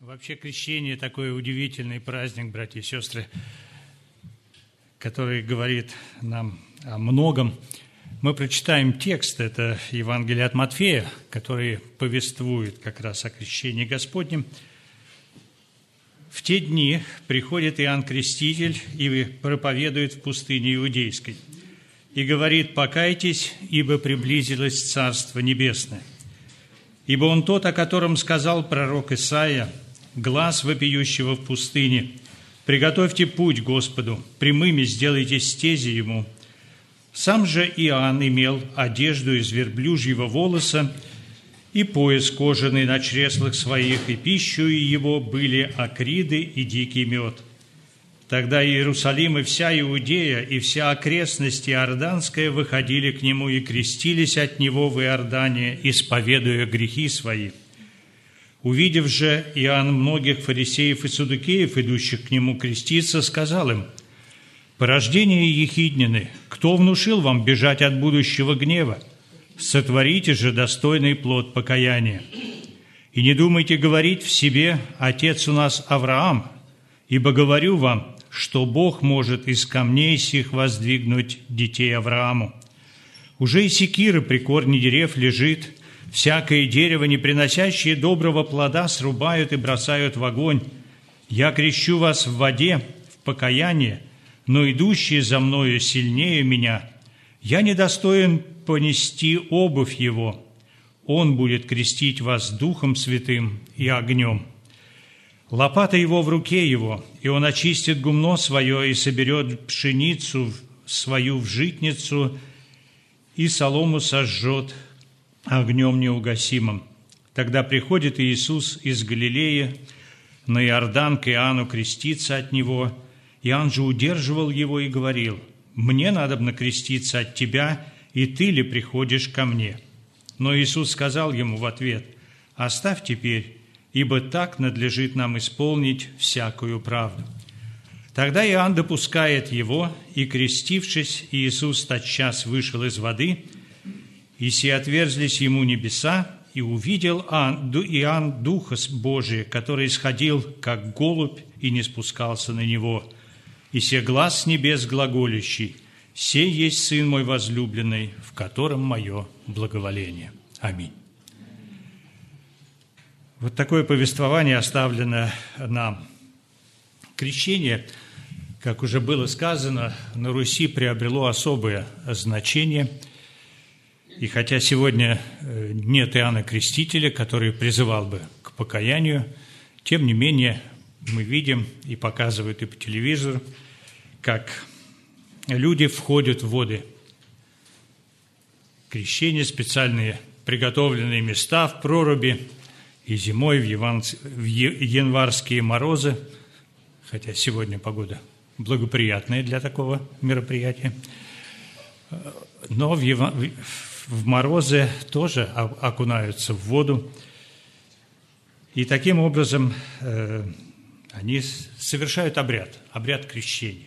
Вообще крещение – такой удивительный праздник, братья и сестры, который говорит нам о многом. Мы прочитаем текст, это Евангелие от Матфея, который повествует как раз о крещении Господнем. В те дни приходит Иоанн Креститель и проповедует в пустыне Иудейской, и говорит: «Покайтесь, ибо приблизилось Царство Небесное. Ибо он тот, о котором сказал пророк Исаия: глас вопиющего в пустыне: приготовьте путь Господу, прямыми сделайте стези Ему». Сам же Иоанн имел одежду из верблюжьего волоса и пояс кожаный на чреслах своих, и пищей его были акриды и дикий мед. Тогда Иерусалим и вся Иудея, и вся окрестность Иорданская выходили к нему и крестились от него в Иордане, исповедуя грехи свои. Увидев же Иоанн многих фарисеев и саддукеев, идущих к нему креститься, сказал им: «Порождение ехиднины, кто внушил вам бежать от будущего гнева? Сотворите же достойный плод покаяния. И не думайте говорить в себе: отец у нас Авраам, ибо говорю вам, что Бог может из камней сих воздвигнуть детей Аврааму. Уже и секира при корне дерев лежит, всякое дерево, не приносящее доброго плода, срубают и бросают в огонь. Я крещу вас в воде, в покаяние, но идущий за мною сильнее меня. Я недостоин понести обувь его. Он будет крестить вас Духом Святым и огнем. Лопата его в руке его, и он очистит гумно свое и соберет пшеницу свою в житницу, и солому сожжет огнем неугасимым. Тогда приходит Иисус из Галилеи на Иордан к Иоанну креститься от него. Иоанн же удерживал его и говорил: «Мне надобно креститься от тебя, и ты ли приходишь ко мне?» Но Иисус сказал ему в ответ: «Оставь теперь, ибо так надлежит нам исполнить всякую правду». Тогда Иоанн допускает его, и, крестившись, Иисус тотчас вышел из воды, и се отверзлись ему небеса, и увидел Иоанн Духа Божия, который сходил, как голубь, и не спускался на него. И се глас с небес глаголющий: «Сей есть Сын мой возлюбленный, в котором мое благоволение». Аминь. Вот такое повествование оставлено нам. Крещение, как уже было сказано, на Руси приобрело особое значение. И хотя сегодня нет Иоанна Крестителя, который призывал бы к покаянию, тем не менее мы видим и показывают и по телевизору, как люди входят в воды крещения, специальные приготовленные места в проруби, и зимой в январские морозы, хотя сегодня погода благоприятная для такого мероприятия, но в морозы тоже окунаются в воду, и таким образом они совершают обряд крещения.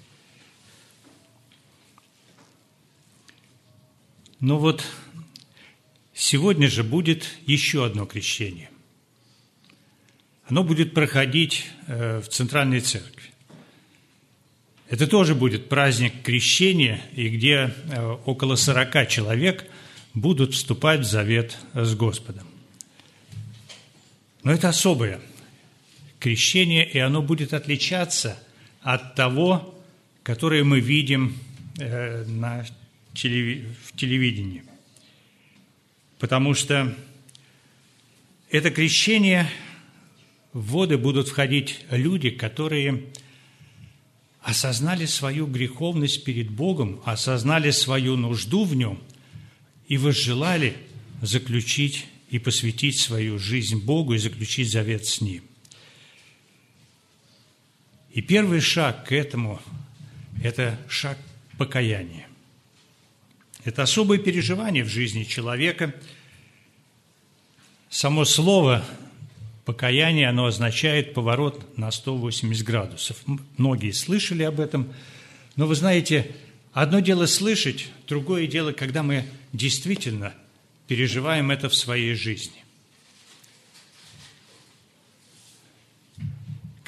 Но вот сегодня же будет еще одно крещение. Оно будет проходить в Центральной Церкви. Это тоже будет праздник крещения, и где около 40 человек будут вступать в завет с Господом. Но это особое крещение, и оно будет отличаться от того, которое мы видим в телевидении. Потому что это крещение, в воды будут входить люди, которые осознали свою греховность перед Богом, осознали свою нужду в Нем и возжелали заключить и посвятить свою жизнь Богу и заключить завет с Ним. И первый шаг к этому – это шаг покаяния. Это особое переживание в жизни человека. Само слово покаяние, оно означает поворот на 180 градусов. Многие слышали об этом, но вы знаете, одно дело слышать, другое дело, когда мы действительно переживаем это в своей жизни.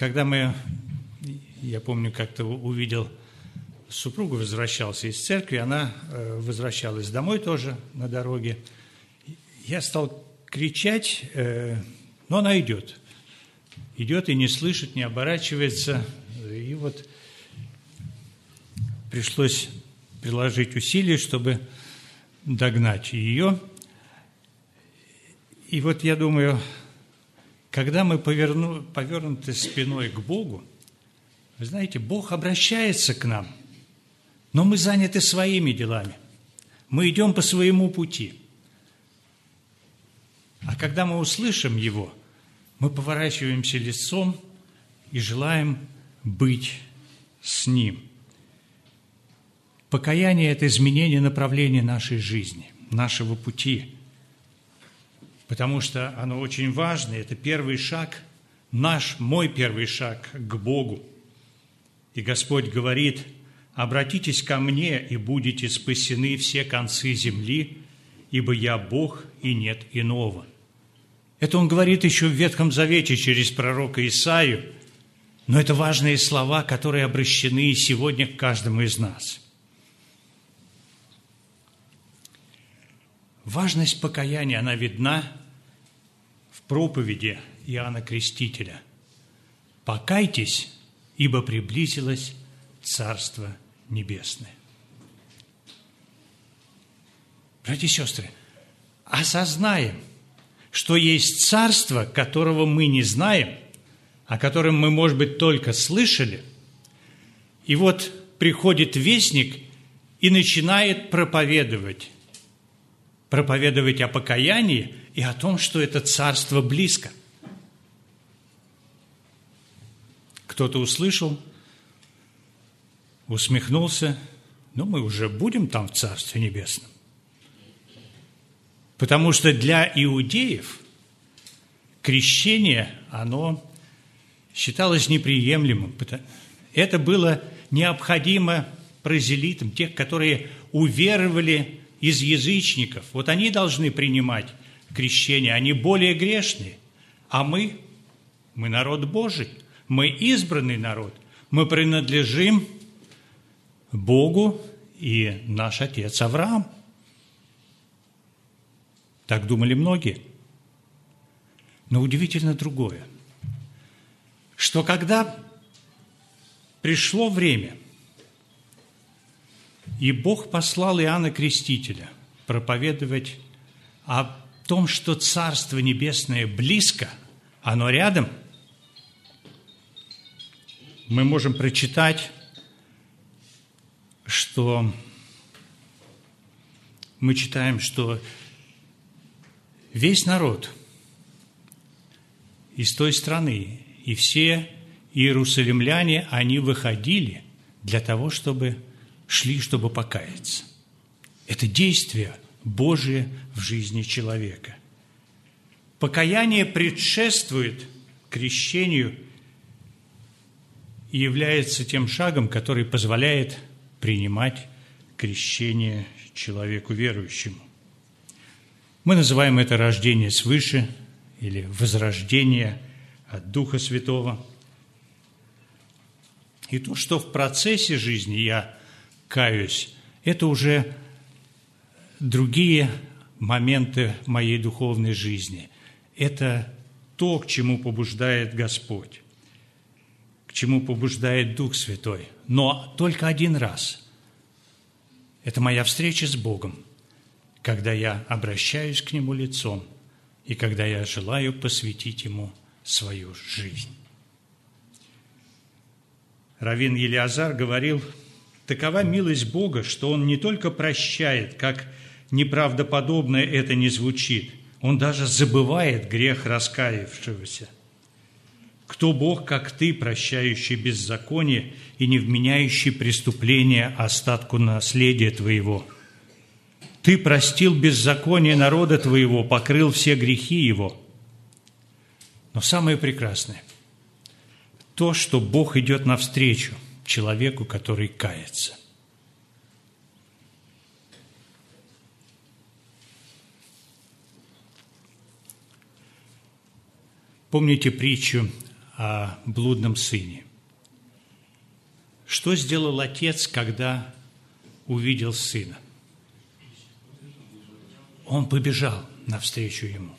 когда я помню, как-то увидел супругу, возвращался из церкви, она возвращалась домой тоже на дороге. Я стал кричать, но она идет. Идет и не слышит, не оборачивается. И вот пришлось приложить усилия, чтобы догнать ее. И вот я думаю, когда мы повернуты спиной к Богу, вы знаете, Бог обращается к нам, но мы заняты своими делами. Мы идем по своему пути. А когда мы услышим Его, мы поворачиваемся лицом и желаем быть с Ним. Покаяние – это изменение направления нашей жизни, нашего пути, потому что оно очень важно. Это первый шаг, мой первый шаг к Богу. И Господь говорит: «Обратитесь ко мне, и будете спасены все концы земли, ибо я Бог, и нет иного». Это Он говорит еще в Ветхом Завете через пророка Исаию, но это важные слова, которые обращены сегодня к каждому из нас. Важность покаяния, она видна в проповеди Иоанна Крестителя. «Покайтесь, ибо приблизилось Царство Небесное». Братья и сестры, осознаем, что есть царство, которого мы не знаем, о котором мы, может быть, только слышали. И вот приходит вестник и начинает проповедовать о покаянии и о том, что это царство близко. Кто-то услышал, усмехнулся: мы уже будем там в Царстве Небесном. Потому что для иудеев крещение, оно считалось неприемлемым. Это было необходимо прозелитам, тех, которые уверовали из язычников. Вот они должны принимать крещение, они более грешные. А мы народ Божий, мы избранный народ, мы принадлежим Богу и наш отец Авраам. Так думали многие. Но удивительно другое, что когда пришло время, и Бог послал Иоанна Крестителя проповедовать о том, что Царство Небесное близко, оно рядом, мы можем прочитать, что мы читаем, что весь народ из той страны и все иерусалимляне, они выходили для того, чтобы покаяться. Это действие Божие в жизни человека. Покаяние предшествует крещению и является тем шагом, который позволяет принимать крещение человеку верующему. Мы называем это рождение свыше или возрождение от Духа Святого. И то, что в процессе жизни я каюсь, это уже другие моменты моей духовной жизни. Это то, к чему побуждает Господь, к чему побуждает Дух Святой. Но только один раз. Это моя встреча с Богом, когда я обращаюсь к Нему лицом и когда я желаю посвятить Ему свою жизнь. Раввин Елиазар говорил: «Такова милость Бога, что Он не только прощает, как неправдоподобно это ни звучит, Он даже забывает грех раскаявшегося. Кто Бог, как Ты, прощающий беззаконие и не вменяющий преступления остатку наследия Твоего? Ты простил беззаконие народа Твоего, покрыл все грехи его». Но самое прекрасное – то, что Бог идет навстречу человеку, который кается. Помните притчу о блудном сыне. Что сделал отец, когда увидел сына? Он побежал навстречу ему.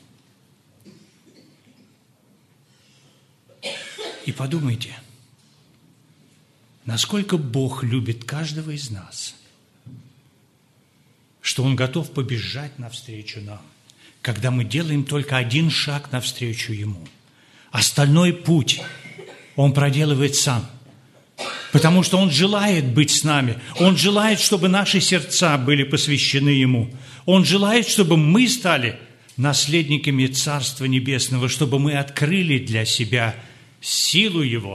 И подумайте, насколько Бог любит каждого из нас, что Он готов побежать навстречу нам, когда мы делаем только один шаг навстречу Ему. Остальной путь Он проделывает сам, потому что Он желает быть с нами. Он желает, чтобы наши сердца были посвящены Ему. Он желает, чтобы мы стали наследниками Царства Небесного, чтобы мы открыли для себя силу Его.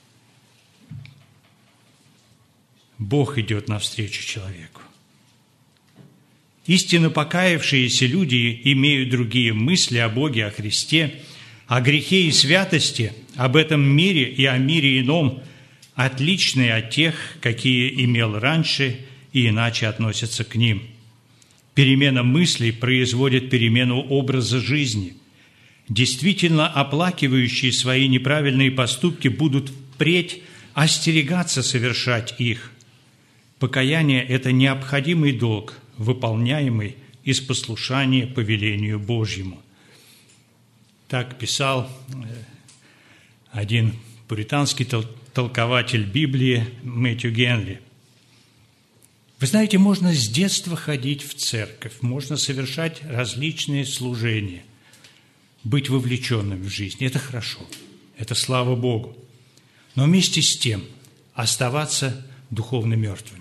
Бог идет навстречу человеку. Истинно покаявшиеся люди имеют другие мысли о Боге, о Христе, о грехе и святости, об этом мире и о мире ином, отличные от тех, какие имел раньше, и иначе относятся к ним. Перемена мыслей производит перемену образа жизни. Действительно оплакивающие свои неправильные поступки будут впредь остерегаться совершать их. Покаяние – это необходимый долг, выполняемый из послушания повелению Божьему. Так писал один пуританский толкователь Библии Мэтью Генри. Вы знаете, можно с детства ходить в церковь, можно совершать различные служения, быть вовлеченным в жизнь. Это хорошо, это слава Богу. Но вместе с тем оставаться духовно мертвыми.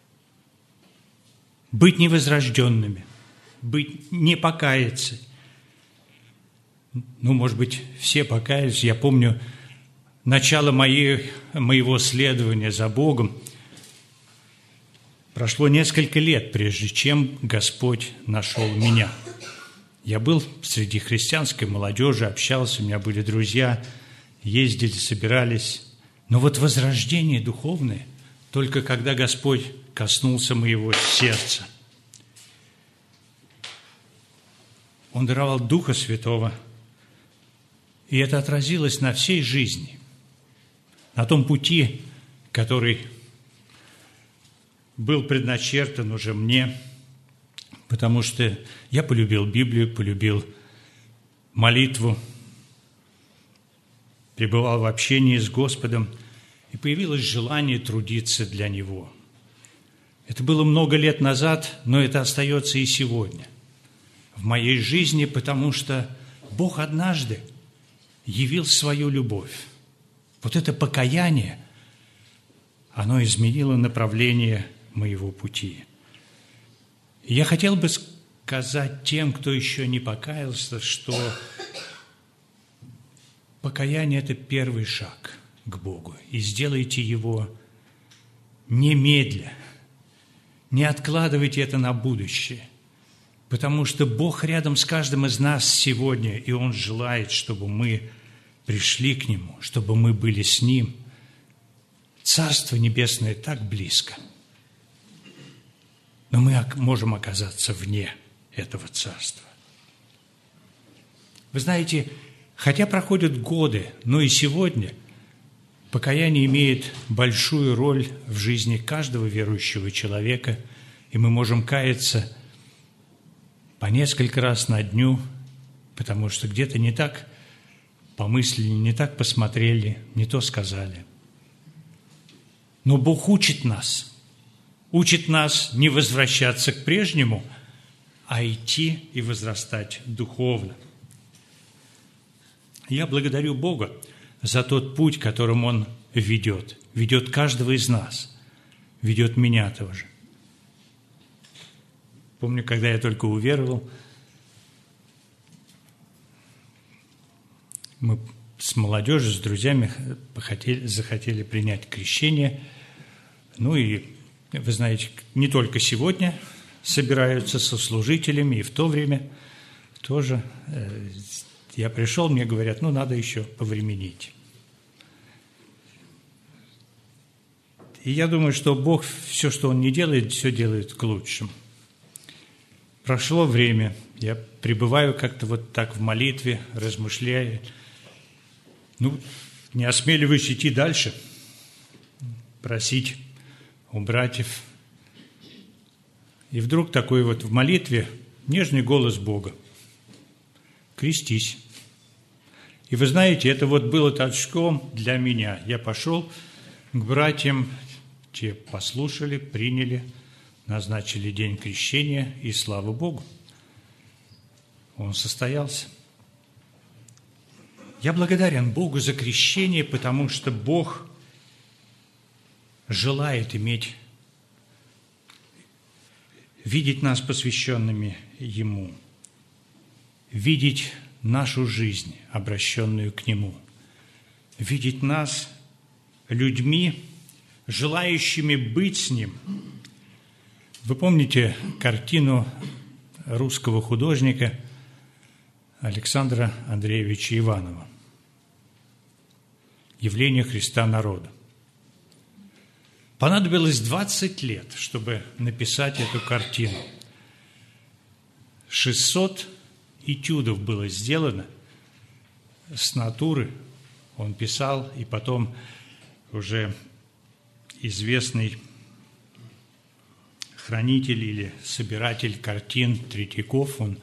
Быть невозрожденными, не покаяться. Может быть, все покаялись. Я помню начало моего следования за Богом. Прошло несколько лет, прежде чем Господь нашел меня. Я был среди христианской молодежи, общался, у меня были друзья, ездили, собирались. Но вот возрождение духовное только когда Господь коснулся моего сердца. Он даровал Духа Святого, и это отразилось на всей жизни, на том пути, который был предначертан уже мне, потому что я полюбил Библию, полюбил молитву, пребывал в общении с Господом, и появилось желание трудиться для Него. Это было много лет назад, но это остается и сегодня в моей жизни, потому что Бог однажды явил свою любовь. Вот это покаяние, оно изменило направление моего пути. И я хотел бы сказать тем, кто еще не покаялся, что покаяние – это первый шаг к Богу. И сделайте его немедля. Не откладывайте это на будущее, потому что Бог рядом с каждым из нас сегодня, и Он желает, чтобы мы пришли к Нему, чтобы мы были с Ним. Царство Небесное так близко, но мы можем оказаться вне этого царства. Вы знаете, хотя проходят годы, но и сегодня покаяние имеет большую роль в жизни каждого верующего человека, и мы можем каяться по несколько раз на дню, потому что где-то не так помыслили, не так посмотрели, не то сказали. Но Бог учит нас не возвращаться к прежнему, а идти и возрастать духовно. Я благодарю Бога за тот путь, которым Он ведет каждого из нас, ведет меня тоже. Помню, когда я только уверовал, мы с молодежью, с друзьями захотели принять крещение. И, вы знаете, не только сегодня собираются со служителями, и в то время тоже. Я пришел, мне говорят, надо еще повременить. И я думаю, что Бог все, что Он не делает, все делает к лучшему. Прошло время, я пребываю как-то вот так в молитве, размышляю. не осмеливаюсь идти дальше, просить у братьев. И вдруг такой вот в молитве нежный голос Бога: крестись. И вы знаете, это вот было толчком для меня. Я пошел к братьям, те послушали, приняли, назначили день крещения, и слава Богу, он состоялся. Я благодарен Богу за крещение, потому что Бог желает видеть нас посвященными Ему, видеть нашу жизнь, обращенную к Нему, видеть нас людьми, желающими быть с Ним. Вы помните картину русского художника Александра Андреевича Иванова «Явление Христа народу». Понадобилось 20 лет, чтобы написать эту картину. 600 этюдов было сделано с натуры. Он писал, и потом уже известный хранитель или собиратель картин Третьяков, он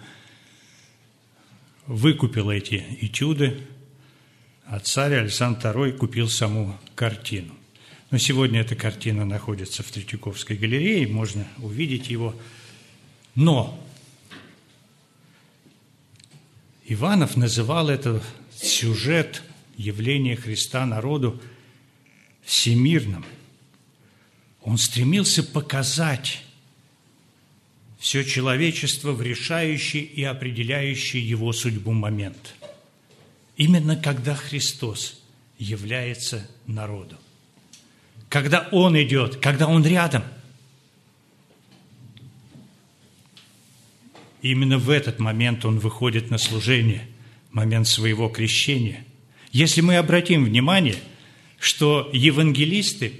выкупил эти этюды, а царь Александр II купил саму картину. Но сегодня эта картина находится в Третьяковской галерее, можно увидеть его. Но Иванов называл этот сюжет явления Христа народу всемирным. Он стремился показать все человечество в решающий и определяющий его судьбу момент. Именно когда Христос является народу. Когда Он идет, когда Он рядом. Именно в этот момент Он выходит на служение, момент своего крещения. Если мы обратим внимание, что евангелисты,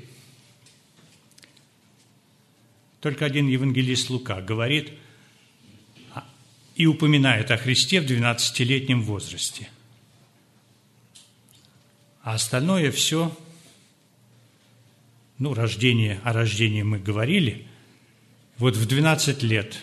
только один евангелист Лука говорит и упоминает о Христе в 12-летнем возрасте. А остальное все, о рождении мы говорили. Вот в 12 лет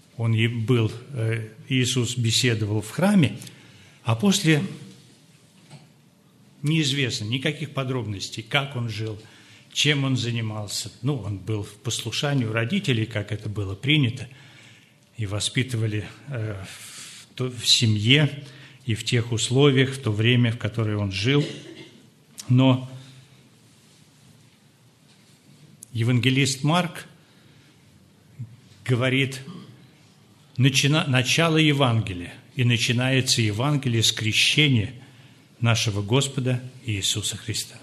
Иисус беседовал в храме, а после неизвестно никаких подробностей, как Он жил, чем Он занимался. Он был в послушании у родителей, как это было принято, и воспитывали в семье и в тех условиях, в то время, в которое Он жил. Но евангелист Марк говорит, начало Евангелия, и начинается Евангелие с крещения нашего Господа Иисуса Христа.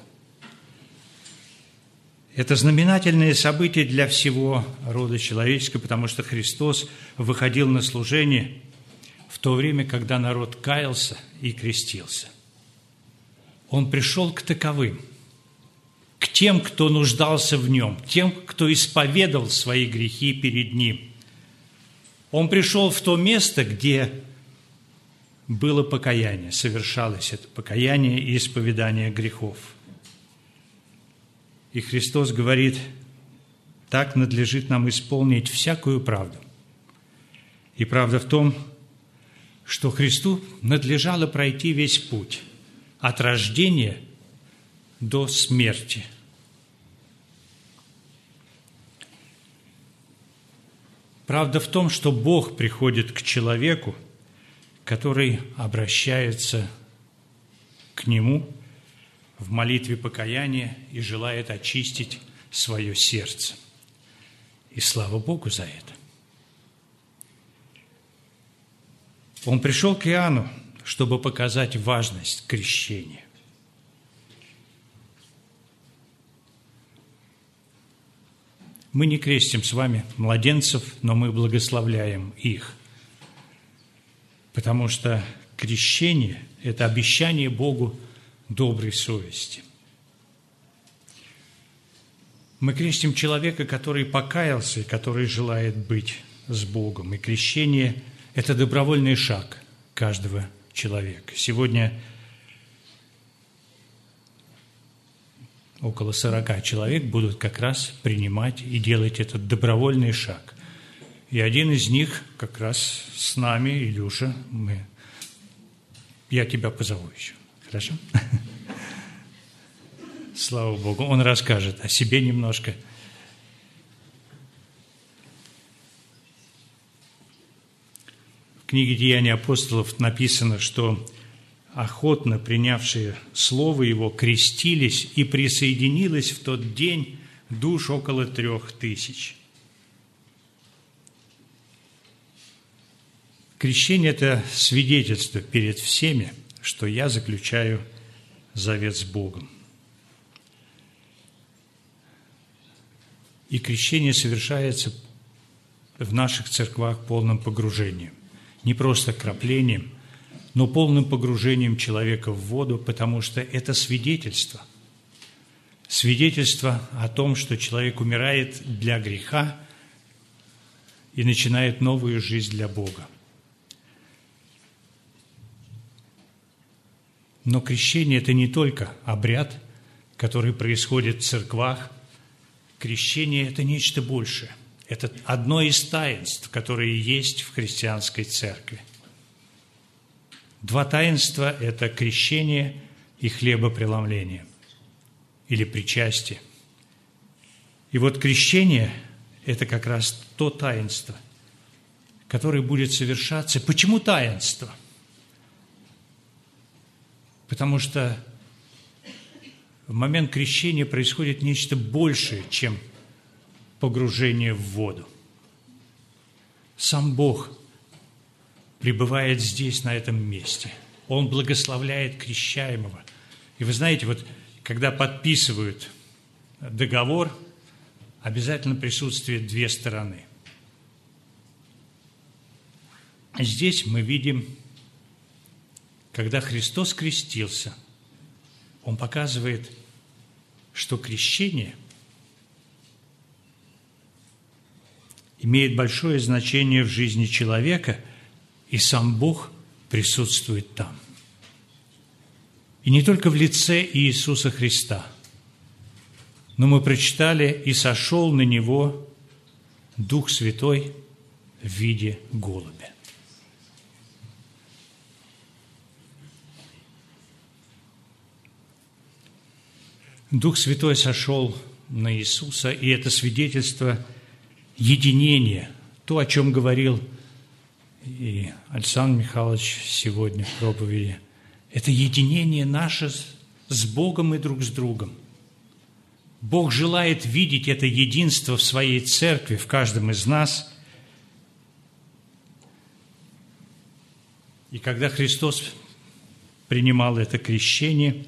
Это знаменательное событие для всего рода человеческого, потому что Христос выходил на служение в то время, когда народ каялся и крестился. Он пришел к таковым, к тем, кто нуждался в Нем, тем, кто исповедовал свои грехи перед Ним. Он пришел в то место, где было покаяние, совершалось это покаяние и исповедание грехов. И Христос говорит, так надлежит нам исполнить всякую правду. И правда в том, что Христу надлежало пройти весь путь от рождения до смерти. Правда в том, что Бог приходит к человеку, который обращается к Нему в молитве покаяния и желает очистить свое сердце. И слава Богу за это. Он пришел к Иоанну, чтобы показать важность крещения. Мы не крестим с вами младенцев, но мы благословляем их, потому что крещение – это обещание Богу доброй совести. Мы крестим человека, который покаялся и который желает быть с Богом. И крещение – это добровольный шаг каждого человека. Сегодня около 40 человек будут как раз принимать и делать этот добровольный шаг. И один из них как раз с нами, Илюша, я тебя позову еще. Хорошо? Слава Богу. Он расскажет о себе немножко. В книге «Деяния апостолов» написано, что охотно принявшие Слово Его крестились, и присоединилось в тот день душ около 3000. Крещение – это свидетельство перед всеми, что я заключаю завет с Богом. И крещение совершается в наших церквах полным погружением. Не просто краплением, но полным погружением человека в воду, потому что это свидетельство. Свидетельство о том, что человек умирает для греха и начинает новую жизнь для Бога. Но крещение – это не только обряд, который происходит в церквах. Крещение – это нечто большее. Это одно из таинств, которые есть в христианской церкви. 2 таинства – это крещение и хлебопреломление, или причастие. И вот крещение – это как раз то таинство, которое будет совершаться. Почему таинство? Потому что в момент крещения происходит нечто большее, чем погружение в воду. Сам Бог пребывает здесь, на этом месте. Он благословляет крещаемого. И вы знаете, вот когда подписывают договор, обязательно присутствует 2 стороны. Здесь мы видим, когда Христос крестился, Он показывает, что крещение имеет большое значение в жизни человека, и сам Бог присутствует там. И не только в лице Иисуса Христа, но мы прочитали: «И сошел на Него Дух Святой в виде голубя». Дух Святой сошел на Иисуса, и это свидетельство единения, то, о чем говорил и Александр Михайлович сегодня в проповеди. Это единение наше с Богом и друг с другом. Бог желает видеть это единство в Своей церкви, в каждом из нас. И когда Христос принимал это крещение,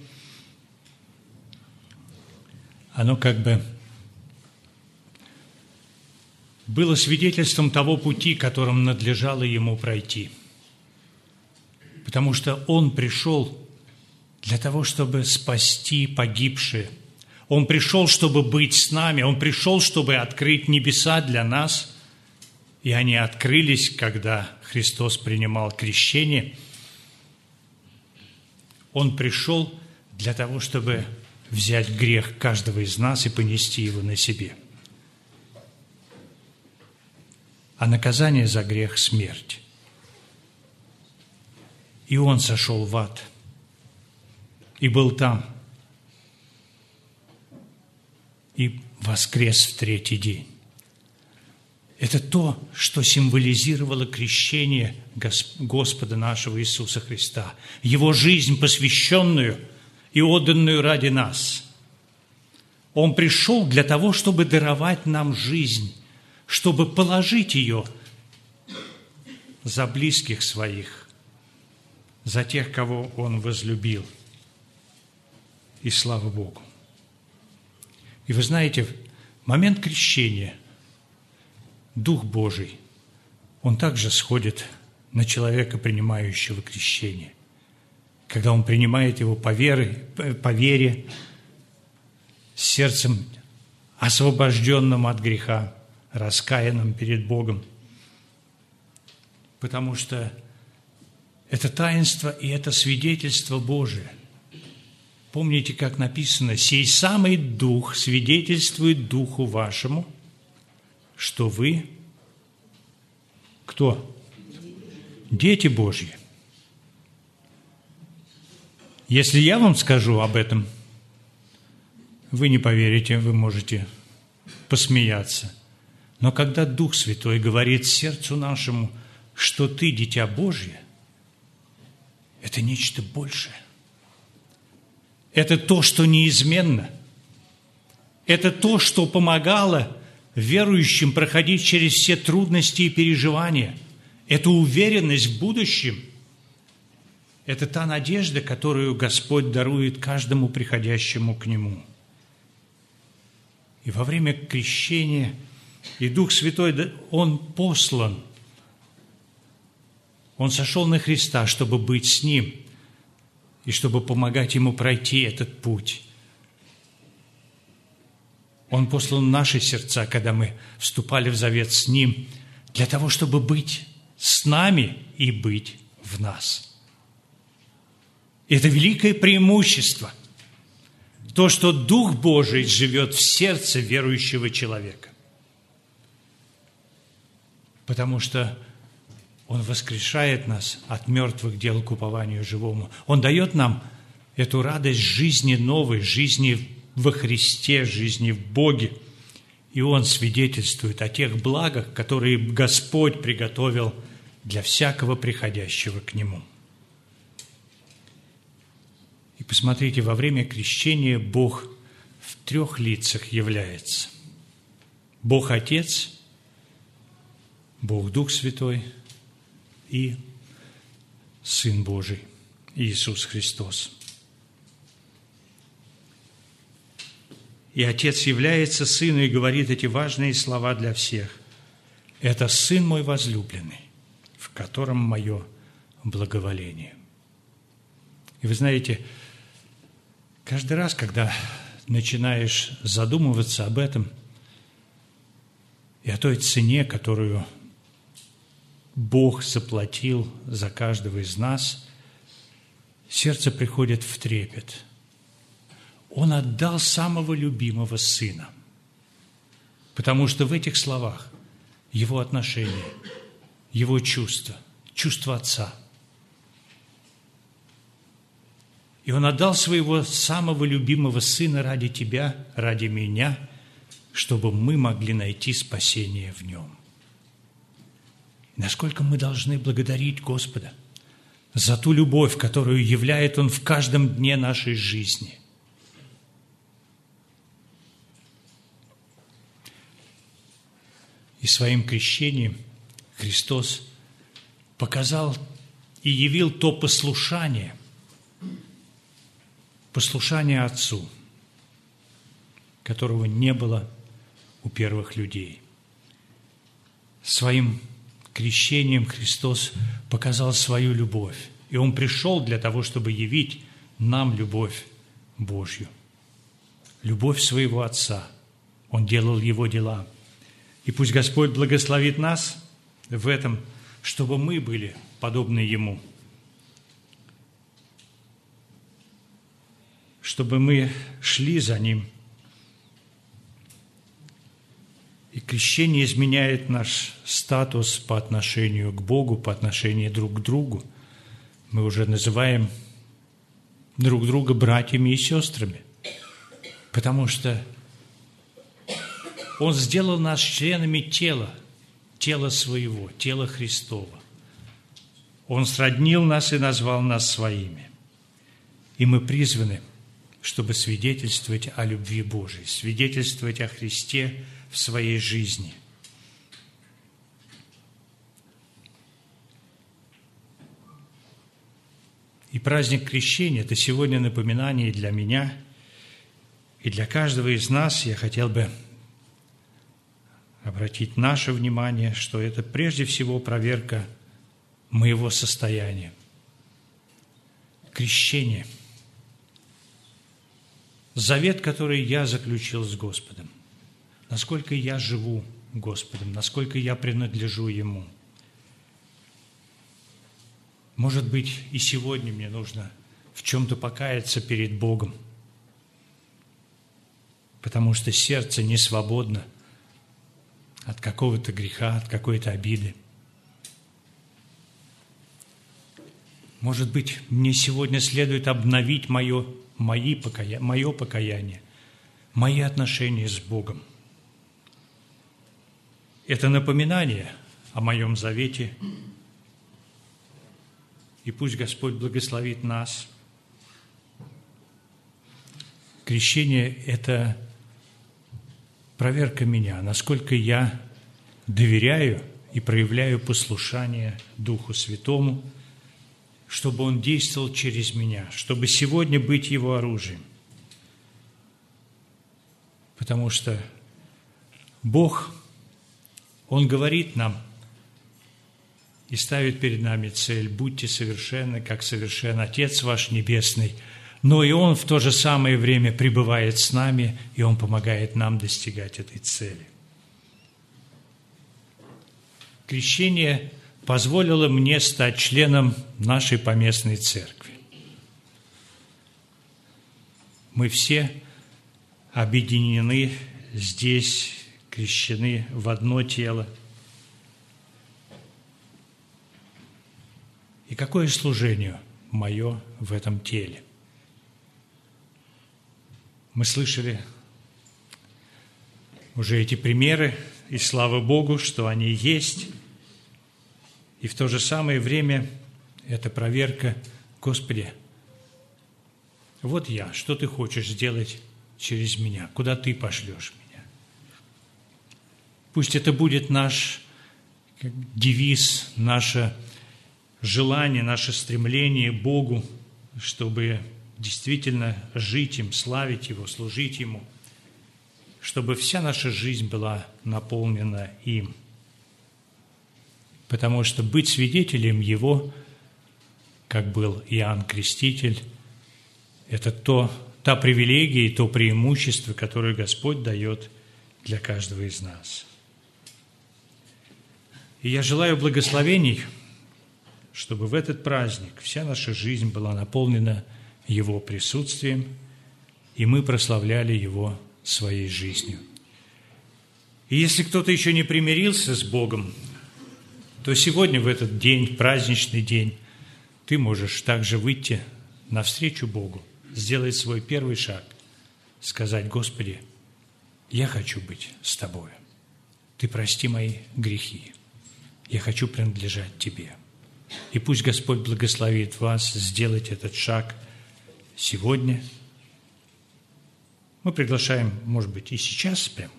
оно как бы было свидетельством того пути, которым надлежало Ему пройти. Потому что Он пришел для того, чтобы спасти погибшие. Он пришел, чтобы быть с нами. Он пришел, чтобы открыть небеса для нас. И они открылись, когда Христос принимал крещение. Он пришел для того, чтобы взять грех каждого из нас и понести его на себе. А наказание за грех – смерть. И Он сошел в ад и был там, и воскрес в 3-й день. Это то, что символизировало крещение Господа нашего Иисуса Христа, Его жизнь, посвященную и отданную ради нас. Он пришел для того, чтобы даровать нам жизнь, чтобы положить ее за близких своих, за тех, кого Он возлюбил. И слава Богу. И вы знаете, в момент крещения Дух Божий, Он также сходит на человека, принимающего крещение. Когда он принимает его по вере, с сердцем освобожденным от греха, раскаянным перед Богом. Потому что это таинство и это свидетельство Божие. Помните, как написано: «Сей самый Дух свидетельствует Духу вашему, что вы…» Кто? Дети Божьи. Если я вам скажу об этом, вы не поверите, вы можете посмеяться. Но когда Дух Святой говорит сердцу нашему, что ты дитя Божье, это нечто большее. Это то, что неизменно. Это то, что помогало верующим проходить через все трудности и переживания. Это уверенность в будущем. Это та надежда, которую Господь дарует каждому приходящему к Нему. И во время крещения и Дух Святой, Он послан. Он сошел на Христа, чтобы быть с Ним и чтобы помогать Ему пройти этот путь. Он послан в наши сердца, когда мы вступали в завет с Ним, для того, чтобы быть с нами и быть в нас. Это великое преимущество. То, что Дух Божий живет в сердце верующего человека. Потому что Он воскрешает нас от мертвых дел к упованию живому. Он дает нам эту радость жизни новой, жизни во Христе, жизни в Боге. И Он свидетельствует о тех благах, которые Господь приготовил для всякого приходящего к Нему. И посмотрите, во время крещения Бог в 3 лицах является. Бог Отец, Бог Дух Святой и Сын Божий, Иисус Христос. И Отец является Сыну и говорит эти важные слова для всех. «Это Сын мой возлюбленный, в котором мое благоволение». И вы знаете, каждый раз, когда начинаешь задумываться об этом и о той цене, которую Бог заплатил за каждого из нас, сердце приходит в трепет. Он отдал самого любимого Сына, потому что в этих словах Его отношение, Его чувство, чувство Отца. И Он отдал Своего самого любимого Сына ради тебя, ради меня, чтобы мы могли найти спасение в Нем. Насколько мы должны благодарить Господа за ту любовь, которую являет Он в каждом дне нашей жизни. И своим крещением Христос показал и явил то послушание Отцу, которого не было у первых людей. Своим крещением Христос показал свою любовь. И Он пришел для того, чтобы явить нам любовь Божью. Любовь своего Отца. Он делал Его дела. И пусть Господь благословит нас в этом, чтобы мы были подобны Ему. Чтобы мы шли за Ним. И крещение изменяет наш статус по отношению к Богу, по отношению друг к другу. Мы уже называем друг друга братьями и сестрами, потому что Он сделал нас членами тела Своего, тела Христова. Он сроднил нас и назвал нас Своими. И мы призваны, чтобы свидетельствовать о любви Божией, свидетельствовать о Христе в своей жизни. И праздник Крещения – это сегодня напоминание для меня и для каждого из нас. Я хотел бы обратить наше внимание, что это прежде всего проверка моего состояния. Крещение. Завет, который я заключил с Господом. Насколько я живу Господом, насколько я принадлежу Ему. Может быть, и сегодня мне нужно в чем-то покаяться перед Богом, потому что сердце не свободно от какого-то греха, от какой-то обиды. Может быть, мне сегодня следует обновить мое покаяние, мои отношения с Богом. Это напоминание о моем завете. И пусть Господь благословит нас. Крещение – это проверка меня, насколько я доверяю и проявляю послушание Духу Святому, чтобы Он действовал через меня, чтобы сегодня быть Его оружием. Потому что Бог, Он говорит нам и ставит перед нами цель: будьте совершенны, как совершен Отец ваш Небесный. Но и Он в то же самое время пребывает с нами, и Он помогает нам достигать этой цели. Крещение позволило мне стать членом нашей поместной церкви. Мы все объединены здесь, крещены в одно тело. И какое служение мое в этом теле? Мы слышали уже эти примеры, и слава Богу, что они есть. И в то же самое время это проверка: Господи, вот я, что Ты хочешь сделать через меня, куда Ты пошлешь меня? Пусть это будет наш девиз, наше желание, наше стремление к Богу, чтобы действительно жить им, славить Его, служить Ему, чтобы вся наша жизнь была наполнена им. Потому что быть свидетелем Его, как был Иоанн Креститель, это та привилегия и то преимущество, которое Господь дает для каждого из нас. И я желаю благословений, чтобы в этот праздник вся наша жизнь была наполнена Его присутствием, и мы прославляли Его своей жизнью. И если кто-то еще не примирился с Богом, то сегодня, в этот день, праздничный день, ты можешь также выйти навстречу Богу, сделать свой первый шаг, сказать: Господи, я хочу быть с Тобой. Ты прости мои грехи. Я хочу принадлежать Тебе. И пусть Господь благословит вас сделать этот шаг сегодня. Мы приглашаем, может быть, и сейчас прям.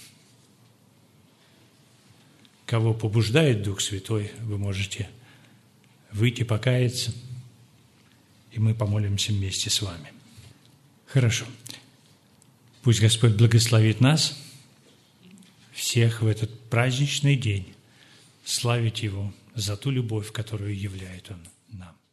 Кого побуждает Дух Святой, вы можете выйти, покаяться, и мы помолимся вместе с вами. Хорошо. Пусть Господь благословит нас, всех в этот праздничный день, славить Его за ту любовь, которую являет Он нам.